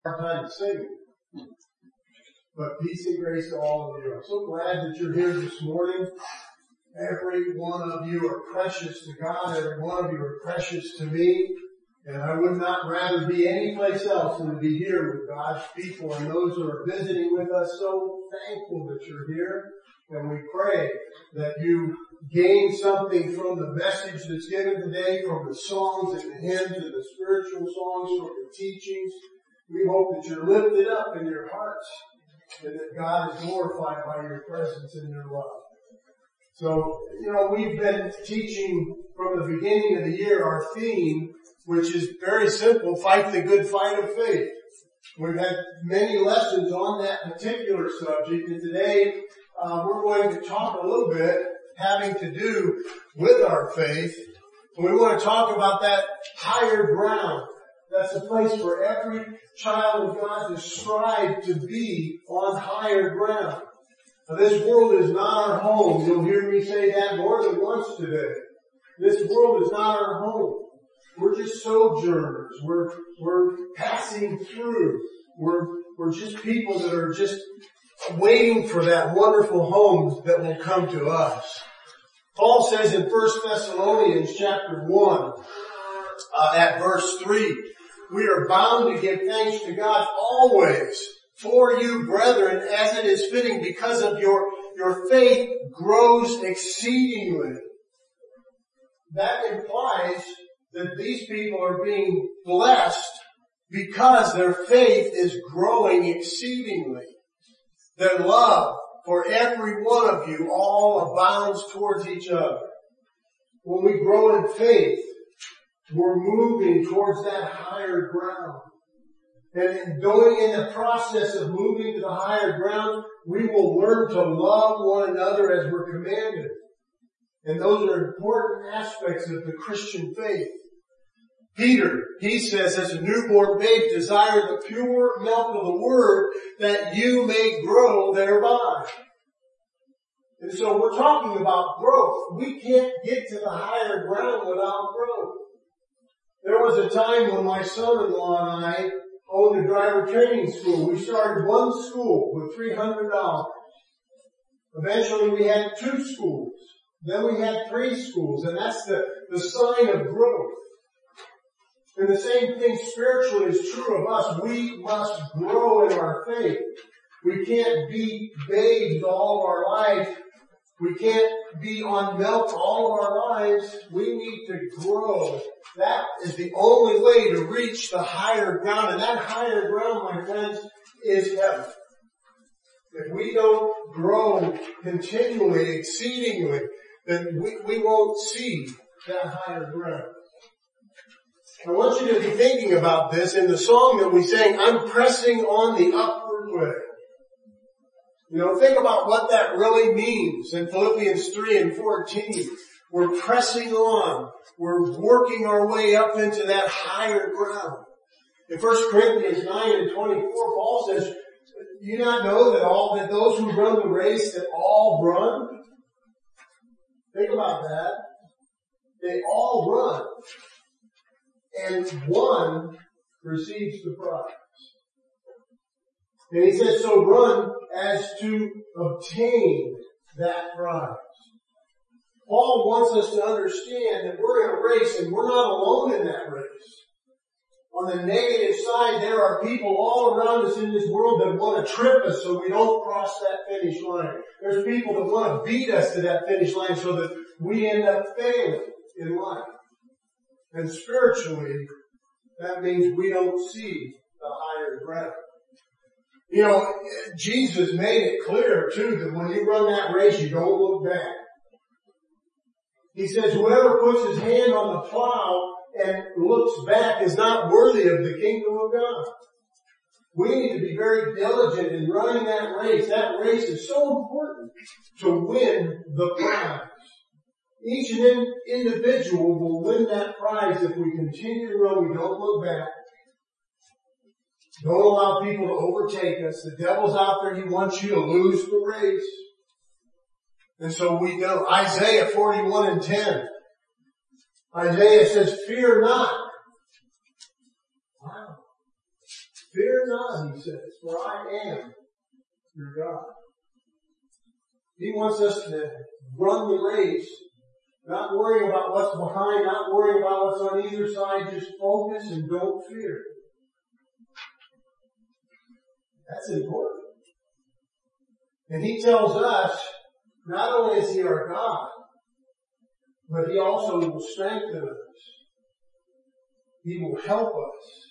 hard time to sing. But peace and grace to all of you. I'm so glad that you're here this morning. Every one of you are precious to God. Every one of you are precious to me. And I would not rather be anyplace else than to be here with God's people and those who are visiting with us. So thankful that you're here. And we pray that you gain something from the message that's given today, from the songs and the hymns and the spiritual songs, from the teachings. We hope that you're lifted up in your hearts and that God is glorified by your presence and your love. So, we've been teaching from the beginning of the year our theme, which is very simple: fight the good fight of faith. We've had many lessons on that particular subject, and today we're going to talk a little bit having to do with our faith. We want to talk about that higher ground. That's a place for every child of God to strive to be on higher ground. Now, this world is not our home. You'll hear me say that more than once today. This world is not our home. We're just sojourners. We're passing through. We're just people that are just waiting for that wonderful home that will come to us. Paul says in 1 Thessalonians chapter 1, at verse 3, we are bound to give thanks to God always for you, brethren, as it is fitting, because of your faith grows exceedingly. That implies that these people are being blessed because their faith is growing exceedingly. Their love for every one of you all abounds towards each other. When we grow in faith, we're moving towards that higher ground. And going in the process of moving to the higher ground, we will learn to love one another as we're commanded. And those are important aspects of the Christian faith. Peter, he says, as a newborn babe, desire the pure milk of the word that you may grow thereby. And so we're talking about growth. We can't get to the higher ground without growth. There was a time when my son-in-law and I owned a driver training school. We started one school with $300. Eventually we had 2 schools. Then we had 3 schools. And that's the sign of growth. And the same thing spiritually is true of us. We must grow in our faith. We can't be babes all of our life. We can't be on milk all of our lives. We need to grow. That is the only way to reach the higher ground. And that higher ground, my friends, is heaven. If we don't grow continually, exceedingly, then we won't see that higher ground. I want you to be thinking about this in the song that we sang, I'm pressing on the upward way. Think about what that really means in Philippians 3 and 14. We're pressing on. We're working our way up into that higher ground. In 1 Corinthians 9 and 24, Paul says, do you not know that those who run the race, that all run? Think about that. They all run. And one receives the prize. And he says, so run as to obtain that prize. Paul wants us to understand that we're in a race and we're not alone in that race. On the negative side, there are people all around us in this world that want to trip us so we don't cross that finish line. There's people that want to beat us to that finish line so that we end up failing in life. And spiritually, that means we don't see the higher ground. Jesus made it clear too that when you run that race, you don't look back. He says, whoever puts his hand on the plow and looks back is not worthy of the kingdom of God. We need to be very diligent in running that race. That race is so important to win the prize. Each individual will win that prize if we continue to run. We don't look back. Don't allow people to overtake us. The devil's out there. He wants you to lose the race. And so we go. Isaiah 41 and 10. Isaiah says, fear not. Wow. Fear not. God, he says, for I am your God. He wants us to run the race, not worrying about what's behind, not worrying about what's on either side, just focus and don't fear. That's important. And he tells us, not only is he our God, but he also will strengthen us. He will help us.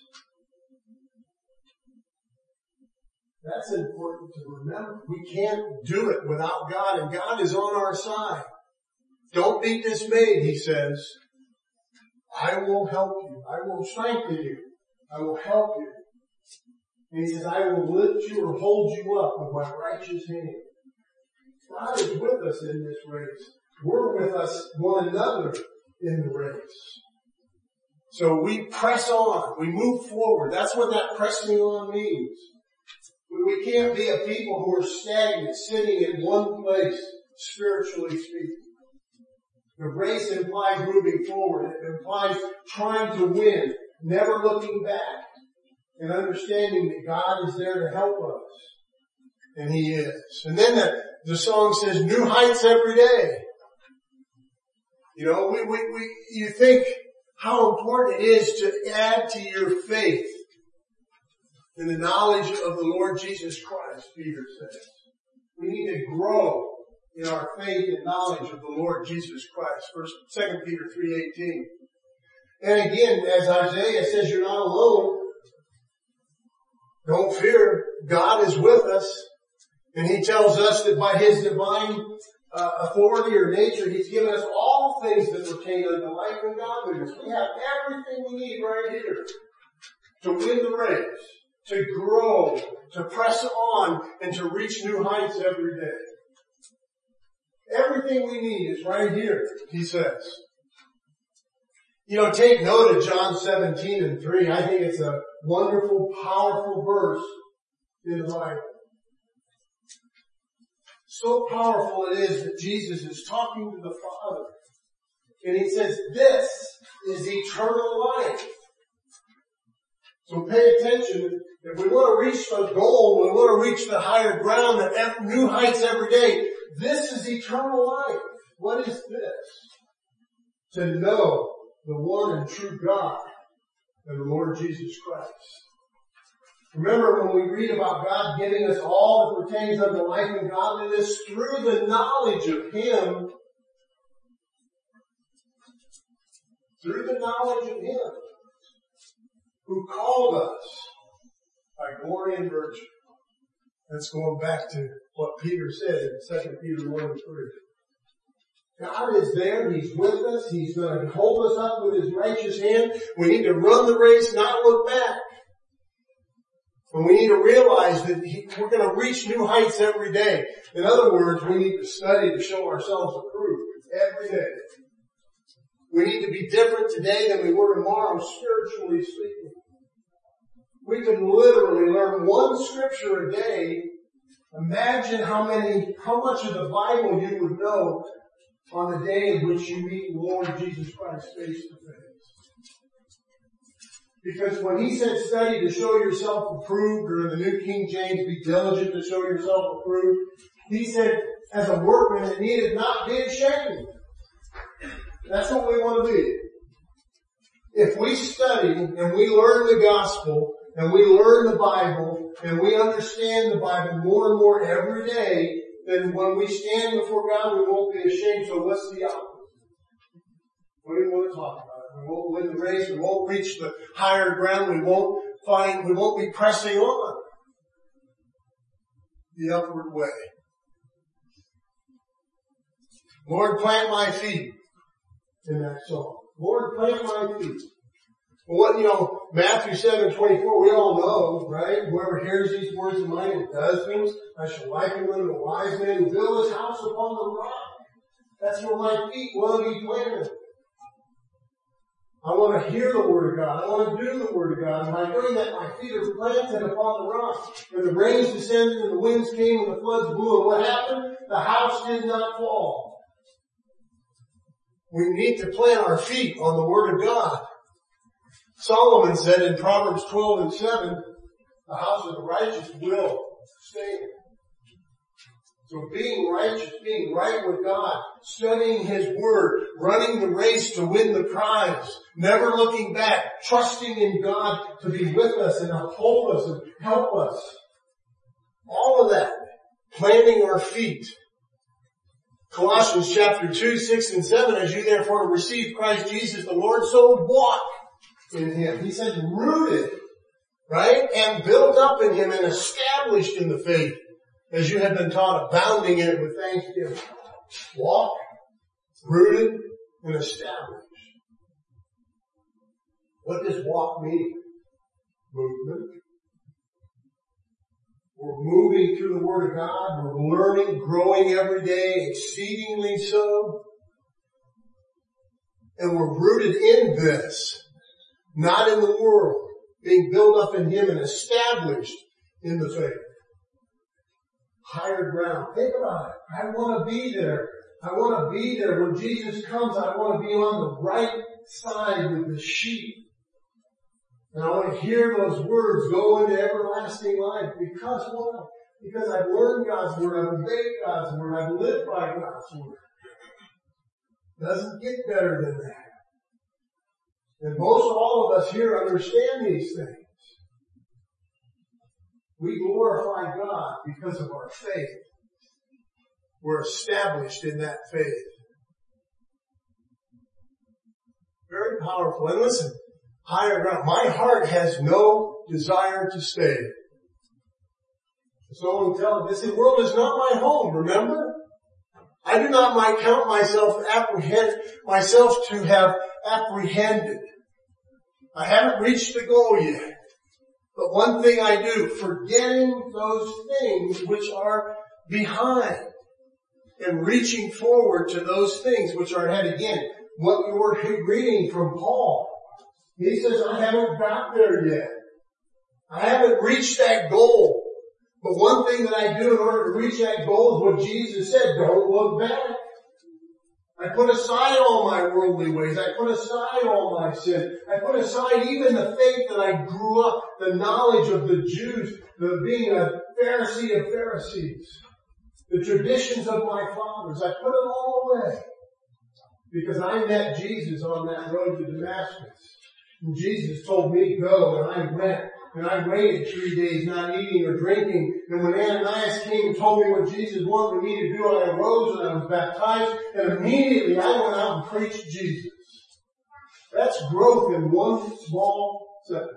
That's important to remember. We can't do it without God, and God is on our side. Don't be dismayed, he says. I will help you. I will strengthen you. I will help you. And he says, I will lift you or hold you up with my righteous hand. God is with us in this race. We're with us one another in the race. So we press on. We move forward. That's what that pressing on means. We can't be a people who are stagnant, sitting in one place, spiritually speaking. The race implies moving forward. It implies trying to win, never looking back, and understanding that God is there to help us. And he is. And then the song says, new heights every day. You know, you think how important it is to add to your faith in the knowledge of the Lord Jesus Christ, Peter says. We need to grow in our faith and knowledge of the Lord Jesus Christ. 2 Peter 3:18. And again, as Isaiah says, you're not alone. Don't fear. God is with us. And he tells us that by his divine authority or nature, he's given us all things that pertain unto life and godliness. We have everything we need right here to win the race, to grow, to press on, and to reach new heights every day. Everything we need is right here, he says. You know, take note of John 17:3. I think it's a wonderful, powerful verse in the Bible. So powerful it is that Jesus is talking to the Father. And he says, this is eternal life. So pay attention. If we want to reach the goal, we want to reach the higher ground, that new heights every day, this is eternal life. What is this? To know the one and true God and the Lord Jesus Christ. Remember when we read about God giving us all that pertains unto life and godliness through the knowledge of him, through the knowledge of him who called us by glory and virtue. That's going back to what Peter said in 2 Peter 1:3. God is there. He's with us. He's going to hold us up with his righteous hand. We need to run the race, not look back. And we need to realize that we're going to reach new heights every day. In other words, we need to study to show ourselves approved every day. We need to be different today than we were tomorrow, spiritually speaking. We can literally learn one scripture a day. Imagine how much of the Bible you would know on the day in which you meet the Lord Jesus Christ face to face. Because when he said study to show yourself approved, or in the New King James, be diligent to show yourself approved, he said, as a workman that needed not be ashamed. That's what we want to be. If we study and we learn the gospel and we learn the Bible and we understand the Bible more and more every day, then when we stand before God, we won't be ashamed. So what's the opposite? What do we want to talk about? We won't win the race. We won't reach the higher ground. We won't be pressing on the upward way. Lord, plant my feet in that song. Lord, plant my feet. Well, Matthew 7:24, we all know, right? Whoever hears these words of mine and does things, I shall liken them to a wise man who built his house upon the rock. That's where my feet want to be planted. I want to hear the Word of God. I want to do the Word of God. And by doing that, my feet are planted upon the rock. When the rains descended and the winds came and the floods blew, and what happened? The house did not fall. We need to plant our feet on the Word of God. Solomon said in Proverbs 12:7, The house of the righteous will stand. So being righteous, being right with God, studying His Word, running the race to win the prize, never looking back, trusting in God to be with us and uphold us and help us. All of that, planting our feet. Colossians chapter 2, 6 and 7, as you therefore receive Christ Jesus the Lord, so walk in Him. He said rooted, right? And built up in Him and established in the faith, as you have been taught, abounding in it with thanksgiving. Walk, rooted, and established. What does walk mean? Movement. We're moving through the Word of God. We're learning, growing every day, exceedingly so. And we're rooted in this, not in the world, being built up in Him and established in the faith. Higher ground. Think about it. I want to be there. I want to be there. When Jesus comes, I want to be on the right side with the sheep. And I want to hear those words go into everlasting life. Because why? Because I've learned God's Word, I've obeyed God's Word, I've lived by God's Word. It doesn't get better than that. And most all of us here understand these things. We glorify God because of our faith. We're established in that faith. Very powerful. And listen, higher ground. My heart has no desire to stay. Someone tell me, this world is not my home, remember? I do not count myself to have apprehended. I haven't reached the goal yet. But one thing I do, forgetting those things which are behind and reaching forward to those things which are ahead. Again, what we were reading from Paul. He says, I haven't got there yet. I haven't reached that goal. But one thing that I do in order to reach that goal is what Jesus said, don't look back. I put aside all my worldly ways. I put aside all my sin. I put aside even the faith that I grew up, the knowledge of the Jews, the being a Pharisee of Pharisees, the traditions of my fathers. I put it all away because I met Jesus on that road to Damascus. And Jesus told me go, and I went. And I waited 3 days not eating or drinking. And when Ananias came and told me what Jesus wanted me to do, I arose and I was baptized. And immediately I went out and preached Jesus. That's growth in one small sentence.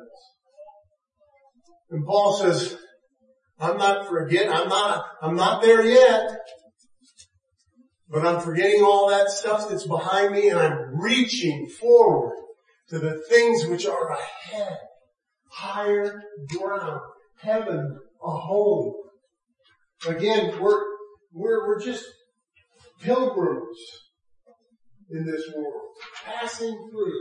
And Paul says, I'm not there yet. But I'm forgetting all that stuff that's behind me and I'm reaching forward to the things which are ahead. Higher ground, heaven, a home. Again, we're just pilgrims in this world, passing through.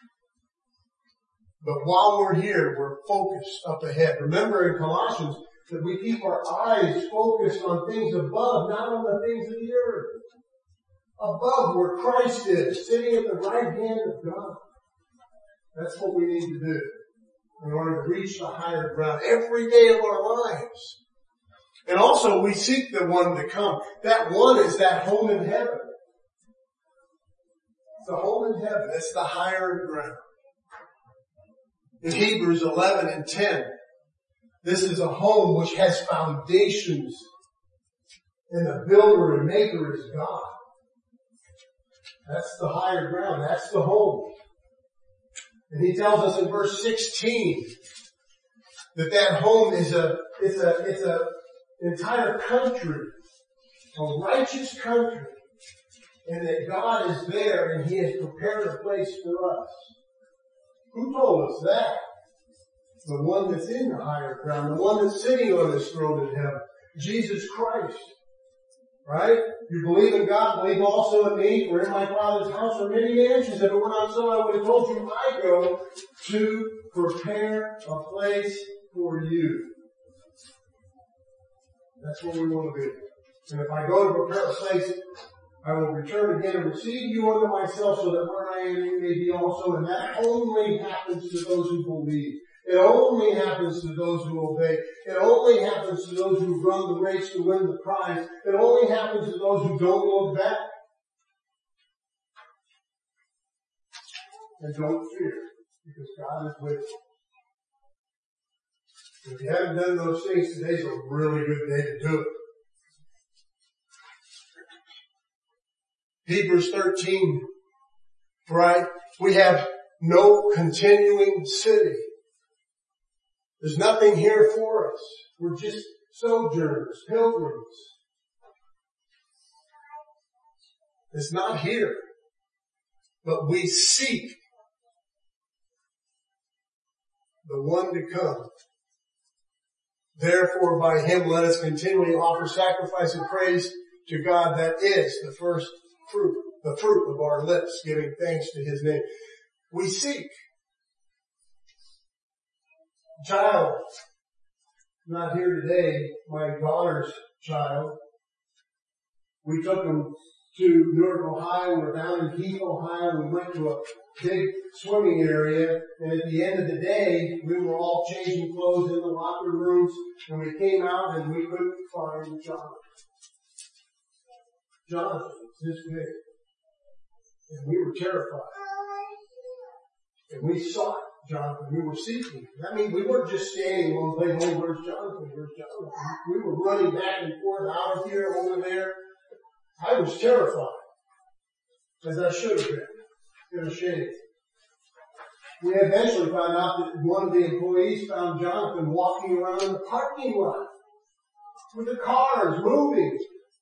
But while we're here, we're focused up ahead. Remember in Colossians that we keep our eyes focused on things above, not on the things of the earth. Above where Christ is, sitting at the right hand of God. That's what we need to do in order to reach the higher ground every day of our lives. And also we seek the one to come. That one is that home in heaven. It's the home in heaven. It's the higher ground. In Hebrews 11 and 10, this is a home which has foundations and the builder and maker is God. That's the higher ground. That's the home. And he tells us in verse 16 that home is it's a entire country, a righteous country, and that God is there and He has prepared a place for us. Who told us that? The one that's in the higher ground, the one that's sitting on His throne in heaven, Jesus Christ. Right? You believe in God, believe also in me, for in my Father's house are many mansions. If it were not so, I would have told you I go to prepare a place for you. That's what we want to do. And if I go to prepare a place, I will return again and receive you unto myself so that where I am you may be also. And that only happens to those who believe. It only happens to those who obey. It only happens to those who run the race to win the prize. It only happens to those who don't look back. And don't fear, because God is with you. If you haven't done those things, today's a really good day to do it. Hebrews 13, right? We have no continuing city. There's nothing here for us. We're just sojourners, pilgrims. It's not here. But we seek the one to come. Therefore, by him let us continually offer sacrifice and praise to God. That is the first fruit, the fruit of our lips, giving thanks to his name. We seek. Child, not here today, my daughter's child. We took him to Newark, Ohio. We were down in Heath, Ohio. We went to a big swimming area, and at the end of the day, we were all changing clothes in the locker rooms, and we came out and we couldn't find Jonathan. Jonathan was this big. And we were terrified. And we sought Jonathan. We were seeking. That means we weren't just standing one place, oh, where's Jonathan? Where's Jonathan? We were running back and forth, out of here, over there. I was terrified. As I should have been. In a shame. We eventually found out that one of the employees found Jonathan walking around in the parking lot with the cars moving.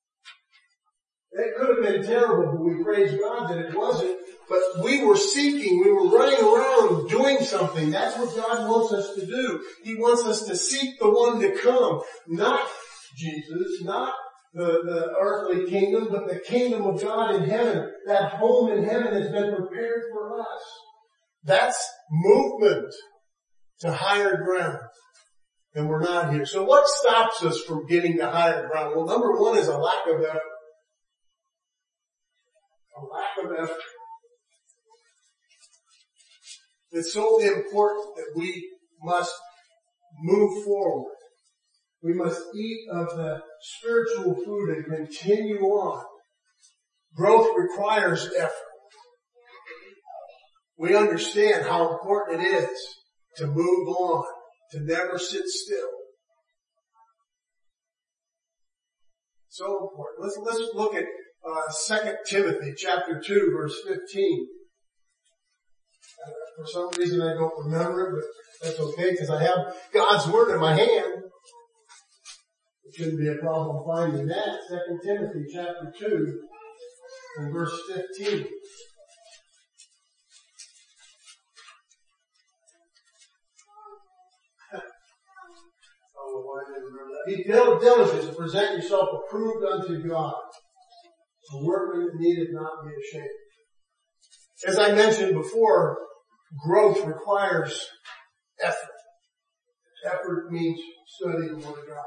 It could have been terrible, but we praise God that it wasn't. But we were seeking, we were running around doing something. That's what God wants us to do. He wants us to seek the one to come. Not Jesus, not the earthly kingdom, but the kingdom of God in heaven. That home in heaven has been prepared for us. That's movement to higher ground. And we're not here. So what stops us from getting to higher ground? Well, number one is a lack of effort. A lack of effort. It's so important that we must move forward. We must eat of the spiritual food and continue on. Growth requires effort. We understand how important it is to move on, to never sit still. So important. Let's look at 2 Timothy chapter 2 verse 15. For some reason I don't remember it, but that's okay because I have God's word in my hand. It shouldn't be a problem finding that. 2 Timothy chapter 2 and verse 15. Oh, I didn't remember that. Be diligent to present yourself approved unto God. A workman that needeth not be ashamed. As I mentioned before, growth requires effort. Effort means studying the Word of God.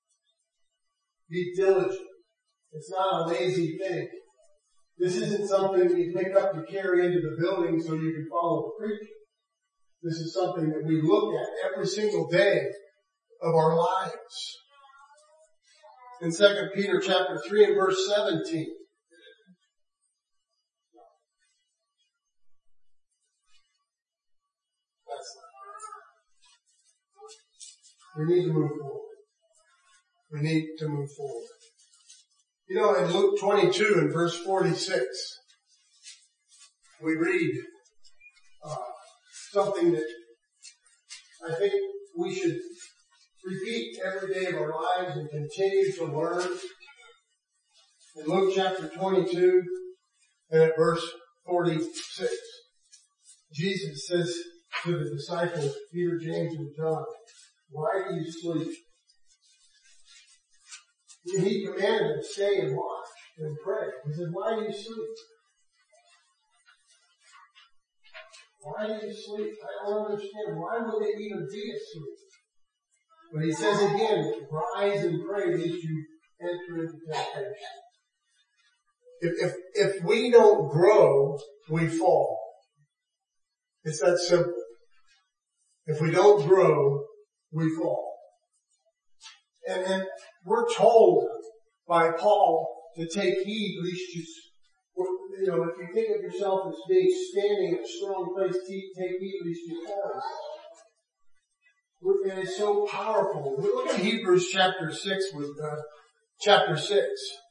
Be diligent. It's not a lazy thing. This isn't something that you pick up to carry into the building so you can follow the preacher. This is something that we look at every single day of our lives. In 2 Peter chapter 3 and verse 17. We need to move forward. We need to move forward. You know, in Luke 22 and verse 46, we read something that I think we should repeat every day of our lives and continue to learn. In Luke chapter 22 and at verse 46, Jesus says to the disciples, Peter, James, and John, why do you sleep? He commanded them to stay and watch and pray. He said, why do you sleep? Why do you sleep? I don't understand. Why would they even be asleep? But he says again, rise and pray lest you enter into temptation. If we don't grow, we fall. It's that simple. If we don't grow, we fall. And we're told by Paul to take heed, lest you, if you think of yourself as being standing in a strong place, take heed, lest you fall. And it's so powerful. We look at Hebrews chapter 6 with chapter 6.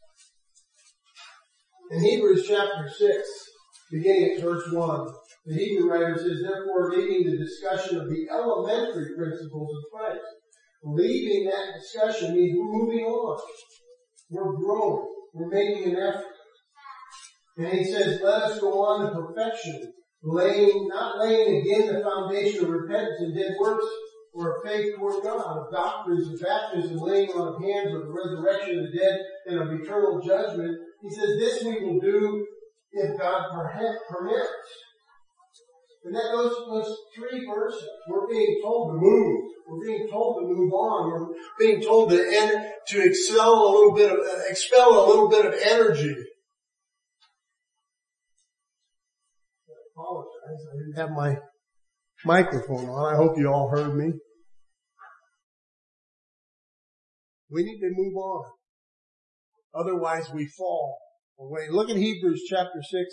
In Hebrews chapter 6, beginning at verse 1, the Hebrew writer says, therefore, leaving the discussion of the elementary principles of Christ. Leaving that discussion means we're moving on. We're growing. We're making an effort. And he says, let us go on to perfection, not laying again the foundation of repentance and dead works, or of faith toward God, of doctrines of baptism, laying on of hands, of the resurrection of the dead, and of eternal judgment. He says, this we will do if God permits. And that those three verses, we're being told to move. We're being told to move on. We're being told to expel a little bit of energy. I apologize. I didn't have my microphone on. I hope you all heard me. We need to move on. Otherwise we fall away. Look at Hebrews chapter 6,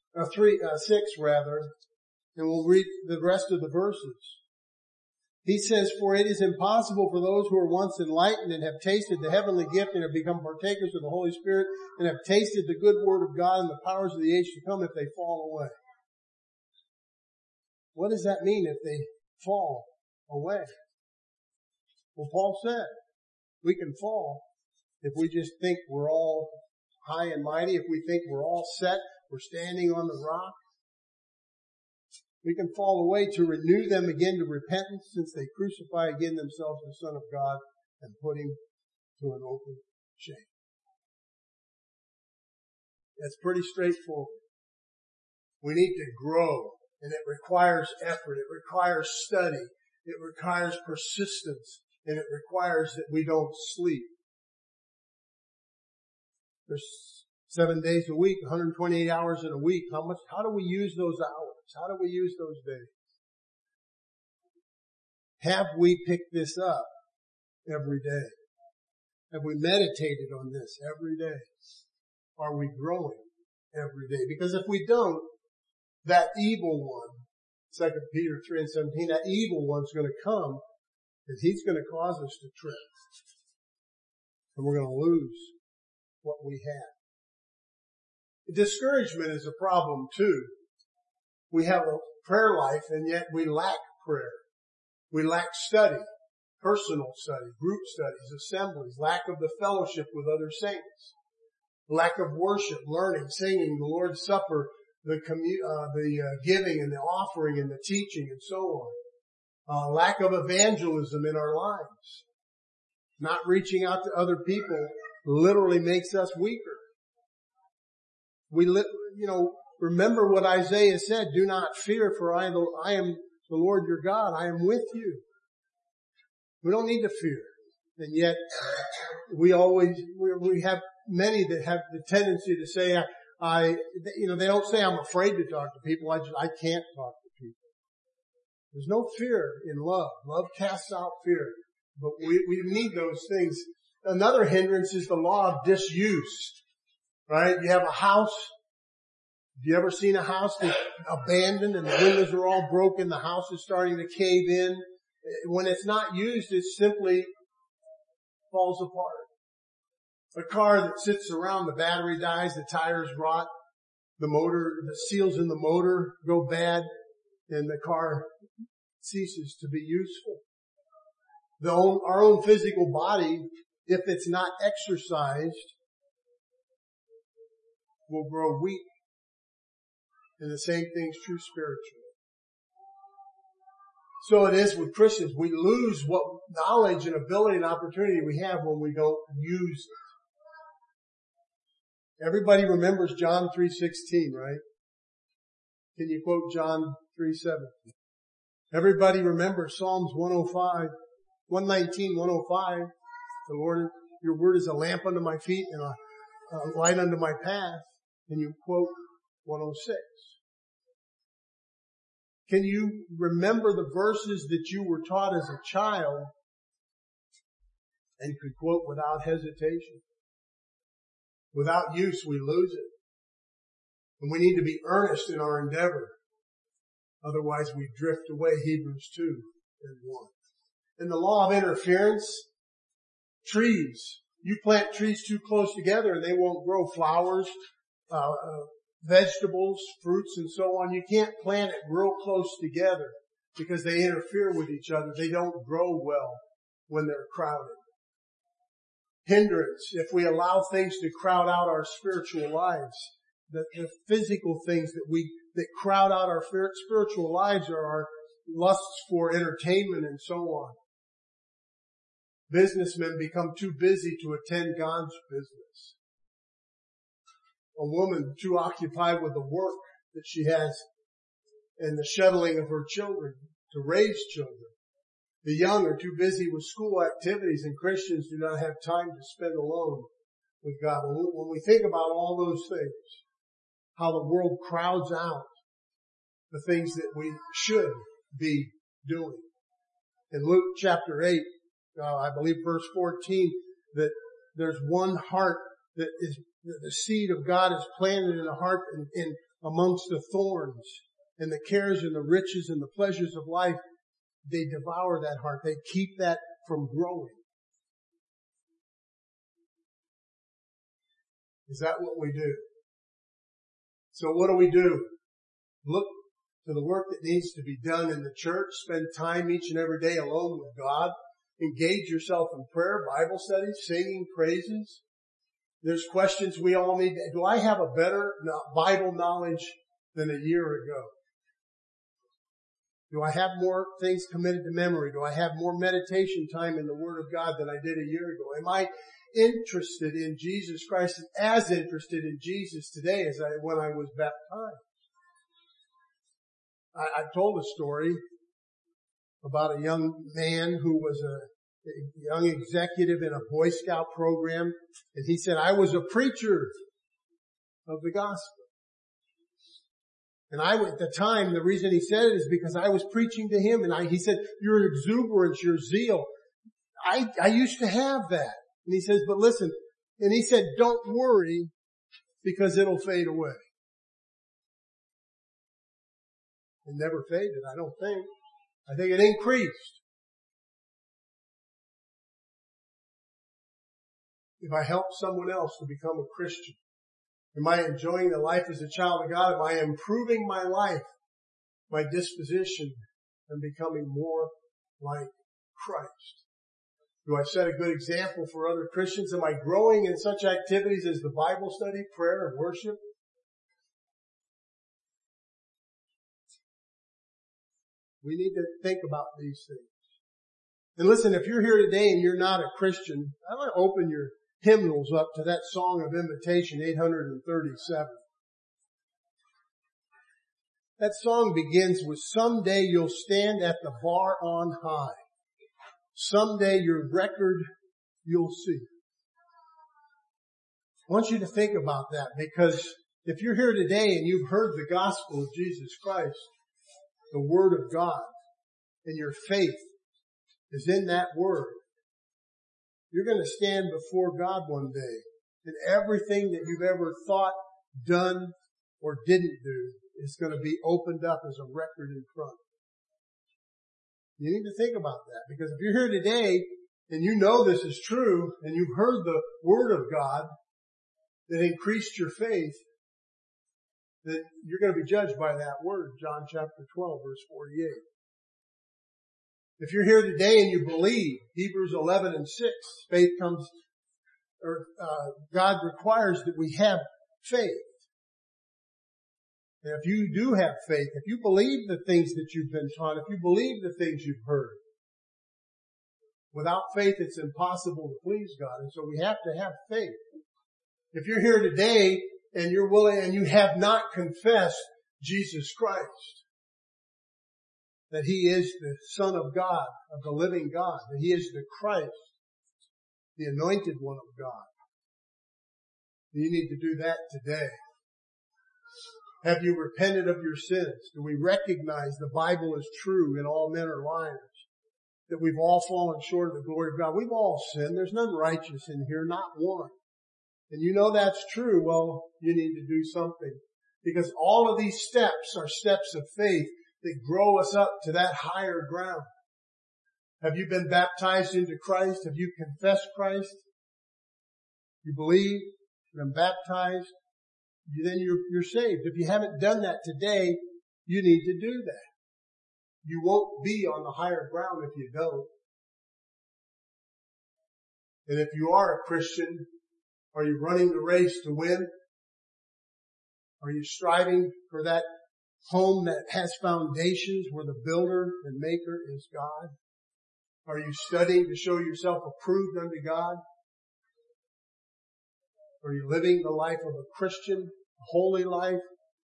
and we'll read the rest of the verses. He says, for it is impossible for those who were once enlightened and have tasted the heavenly gift and have become partakers of the Holy Spirit and have tasted the good word of God and the powers of the age to come if they fall away. What does that mean if they fall away? Well, Paul said we can fall if we just think we're all high and mighty, if we think we're all set, we're standing on the rock. We can fall away to renew them again to repentance, since they crucify again themselves the Son of God and put him to an open shame. That's pretty straightforward. We need to grow, and it requires effort. It requires study. It requires persistence, and it requires that we don't sleep. There's 7 days a week, 128 hours in a week. How do we use those hours? How do we use those days? Have we picked this up every day? Have we meditated on this every day? Are we growing every day? Because if we don't, that evil one, 2 Peter 3:17, that evil one's going to come and he's going to cause us to trip. And we're going to lose what we have. Discouragement is a problem too. We have a prayer life and yet we lack prayer. We lack study, personal study, group studies, assemblies, lack of the fellowship with other saints, lack of worship, learning, singing, the Lord's Supper, the giving and the offering and the teaching and so on. Lack of evangelism in our lives. Not reaching out to other people literally makes us weaker. Remember what Isaiah said, do not fear, for I am the Lord your God. I am with you. We don't need to fear. And yet, we have many that have the tendency to say, they don't say I'm afraid to talk to people. I can't talk to people. There's no fear in love. Love casts out fear. But we need those things. Another hindrance is the law of disuse. Right? You have a house. Have you ever seen a house that's abandoned and the windows are all broken, the house is starting to cave in? When it's not used, it simply falls apart. A car that sits around, the battery dies, the tires rot, the seals in the motor go bad, and the car ceases to be useful. Our own physical body, if it's not exercised, will grow weak. And the same thing's true spiritually. So it is with Christians. We lose what knowledge and ability and opportunity we have when we don't use it. Everybody remembers John 3:16, right? Can you quote John 3:7? Everybody remembers Psalms 119, 105. The Lord, your word is a lamp unto my feet and a light unto my path. And you quote 106. Can you remember the verses that you were taught as a child and could quote without hesitation? Without use, we lose it. And we need to be earnest in our endeavor. Otherwise, we drift away. Hebrews 2:1. And the law of interference, trees. You plant trees too close together and they won't grow. Flowers, vegetables, fruits, and so on. You can't plant it real close together because they interfere with each other. They don't grow well when they're crowded. Hindrance, if we allow things to crowd out our spiritual lives, the physical things that crowd out our spiritual lives are our lusts for entertainment and so on. Businessmen become too busy to attend God's business. A woman too occupied with the work that she has and the shuttling of her children to raise children. The young are too busy with school activities, and Christians do not have time to spend alone with God. When we think about all those things, how the world crowds out the things that we should be doing. In Luke chapter 8, I believe verse 14, that there's one heart that is, the seed of God is planted in a heart in amongst the thorns and the cares and the riches and the pleasures of life. They devour that heart. They keep that from growing. Is that what we do? So what do? Look to the work that needs to be done in the church. Spend time each and every day alone with God. Engage yourself in prayer, Bible studies, singing, praises. There's questions we all need. Do I have a better Bible knowledge than a year ago? Do I have more things committed to memory? Do I have more meditation time in the Word of God than I did a year ago? Am I interested in Jesus Christ, as interested in Jesus today as when I was baptized? I told a story about a young man who was a young executive in a Boy Scout program, and he said, I was a preacher of the gospel. And at the time, the reason he said it is because I was preaching to him, and he said, your exuberance, your zeal, I used to have that. And he says, but listen, and he said, don't worry, because it'll fade away. It never faded, I don't think. I think it increased. If I help someone else to become a Christian, am I enjoying the life as a child of God? Am I improving my life, my disposition, and becoming more like Christ? Do I set a good example for other Christians? Am I growing in such activities as the Bible study, prayer, and worship? We need to think about these things. And listen, if you're here today and you're not a Christian, I want to open your hymnals up to that song of invitation, 837. That song begins with, someday you'll stand at the bar on high. Someday your record you'll see. I want you to think about that, because if you're here today and you've heard the gospel of Jesus Christ, the Word of God, and your faith is in that Word, you're going to stand before God one day, and everything that you've ever thought, done, or didn't do is going to be opened up as a record in front. You need to think about that, because if you're here today and you know this is true and you've heard the Word of God that increased your faith, then you're going to be judged by that Word, John chapter 12, verse 48. If you're here today and you believe, Hebrews 11:6, faith comes, God requires that we have faith. And if you do have faith, if you believe the things that you've been taught, if you believe the things you've heard, without faith it's impossible to please God. And so we have to have faith. If you're here today and you're willing and you have not confessed Jesus Christ, that He is the Son of God, of the living God, that He is the Christ, the anointed one of God, you need to do that today. Have you repented of your sins? Do we recognize the Bible is true and all men are liars? That we've all fallen short of the glory of God. We've all sinned. There's none righteous in here, not one. And you know that's true. Well, you need to do something. Because all of these steps are steps of faith that grow us up to that higher ground. Have you been baptized into Christ? Have you confessed Christ? You believe, been baptized, then you're saved. If you haven't done that today, you need to do that. You won't be on the higher ground if you don't. And if you are a Christian, are you running the race to win? Are you striving for that home that has foundations where the builder and maker is God? Are you studying to show yourself approved unto God? Are you living the life of a Christian, a holy life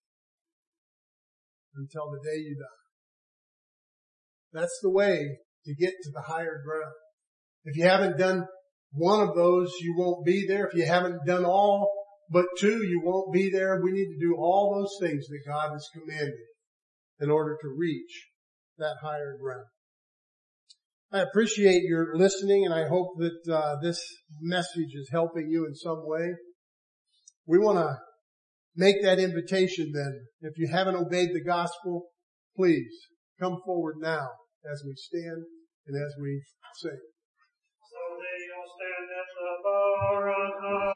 until the day you die? That's the way to get to the higher ground. If you haven't done one of those, you won't be there. If you haven't done all but two, you won't be there. We need to do all those things that God has commanded in order to reach that higher ground. I appreciate your listening, and I hope that this message is helping you in some way. We want to make that invitation then. If you haven't obeyed the gospel, please come forward now as we stand and as we sing. So they all stand at the bar on high.